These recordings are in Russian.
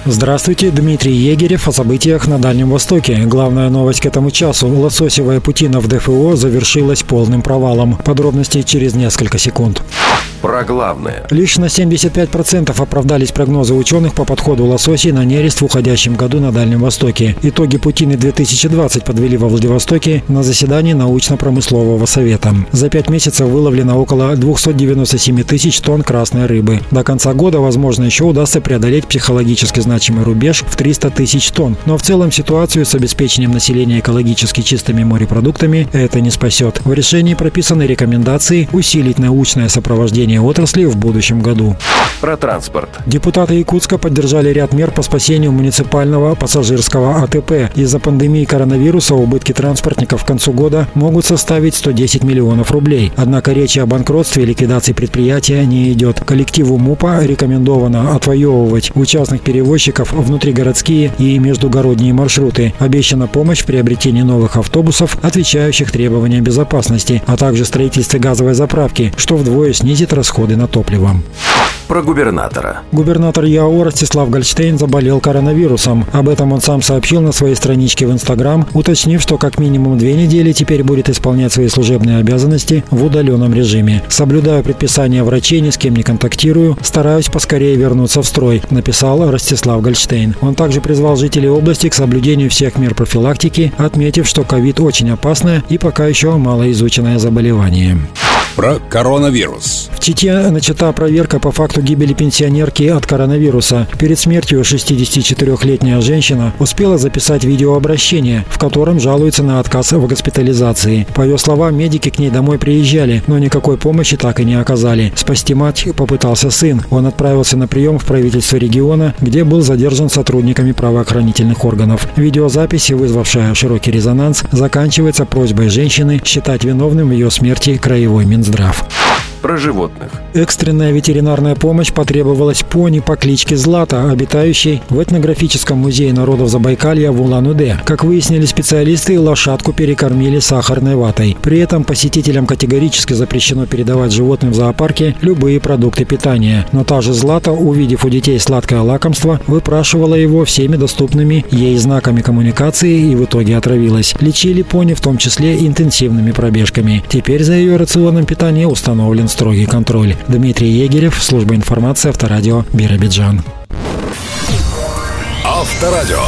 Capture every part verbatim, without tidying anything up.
Здравствуйте, Дмитрий Егерев о событиях на Дальнем Востоке. Главная новость к этому часу. Лососевая путина в ДФО завершилась полным провалом. Подробности через несколько секунд. Про главное. Лишь на семьдесят пять процентов оправдались прогнозы ученых по подходу лососей на нерест в уходящем году на Дальнем Востоке. Итоги путины две тысячи двадцать подвели во Владивостоке на заседании научно-промыслового совета. За пять месяцев выловлено около двести девяносто семь тысяч тонн красной рыбы. До конца года, возможно, еще удастся преодолеть психологически значимый рубеж в триста тысяч тонн. Но в целом ситуацию с обеспечением населения экологически чистыми морепродуктами это не спасет. В решении прописаны рекомендации усилить научное сопровождение отрасли в будущем году. Про транспорт. Депутаты Якутска поддержали ряд мер по спасению муниципального пассажирского АТП. Из-за пандемии коронавируса убытки транспортников к концу года могут составить сто десять миллионов рублей. Однако речи о банкротстве и ликвидации предприятия не идет. Коллективу МУПа рекомендовано отвоевывать у частных перевозчиков внутригородские и междугородние маршруты. Обещана помощь в приобретении новых автобусов, отвечающих требованиям безопасности, а также строительстве газовой заправки, что вдвое снизит расходы на топливо. Про губернатора. Губернатор ЯО Ростислав Гольштейн заболел коронавирусом. Об этом он сам сообщил на своей страничке в Инстаграм, уточнив, что как минимум две недели теперь будет исполнять свои служебные обязанности в удаленном режиме. «Соблюдаю предписания врачей, ни с кем не контактирую, стараюсь поскорее вернуться в строй», написал Ростислав Гольштейн. Он также призвал жителей области к соблюдению всех мер профилактики, отметив, что ковид очень опасное и пока еще малоизученное заболевание. Про коронавирус. В Чите начата проверка по факту гибели пенсионерки от коронавируса. Перед смертью шестидесятичетырёхлетняя женщина успела записать видеообращение, в котором жалуется на отказ в госпитализации. По ее словам, медики к ней домой приезжали, но никакой помощи так и не оказали. Спасти мать попытался сын. Он отправился на прием в правительство региона, где был задержан сотрудниками правоохранительных органов. Видеозапись, вызвавшая широкий резонанс, заканчивается просьбой женщины считать виновным в ее смерти краевой Минздрав. Про животных. Экстренная ветеринарная помощь потребовалась пони по кличке Злата, обитающей в этнографическом музее народов Забайкалья в Улан-Удэ. Как выяснили специалисты, лошадку перекормили сахарной ватой. При этом посетителям категорически запрещено передавать животным в зоопарке любые продукты питания. Но та же Злата, увидев у детей сладкое лакомство, выпрашивала его всеми доступными ей знаками коммуникации и в итоге отравилась. Лечили пони в том числе интенсивными пробежками. Теперь за ее рационом питания установлен строгий контроль. Дмитрий Егерев, служба информации, Авторадио, Биробиджан. Авторадио.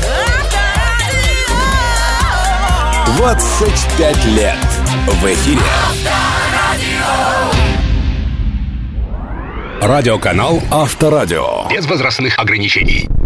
двадцать пять лет в эфире. Радиоканал Авторадио. Без возрастных ограничений.